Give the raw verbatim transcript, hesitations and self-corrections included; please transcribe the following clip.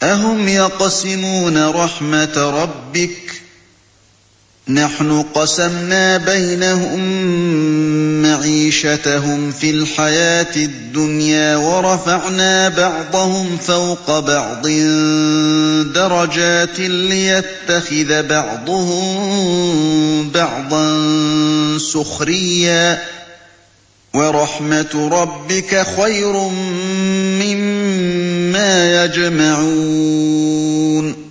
أَهُمْ يَقْسِمُونَ رَحْمَتَ رَبِّكَ ۚ نَحْنُ قَسَمْنَا بَيْنَهُم مَّعِيشَتَهُمْ فِي الْحَيَاةِ الدُّنْيَا وَرَفَعْنَا بَعْضَهُمْ فَوْقَ بَعْضٍ دَرَجَاتٍ لِّيَتَّخِذَ بَعْضُهُم بَعْضًا سُخْرِيًّا ۗ وَرَحْمَةُ رَبِّكَ خَيْرٌ مِّمَّا يَجْمَعُونَ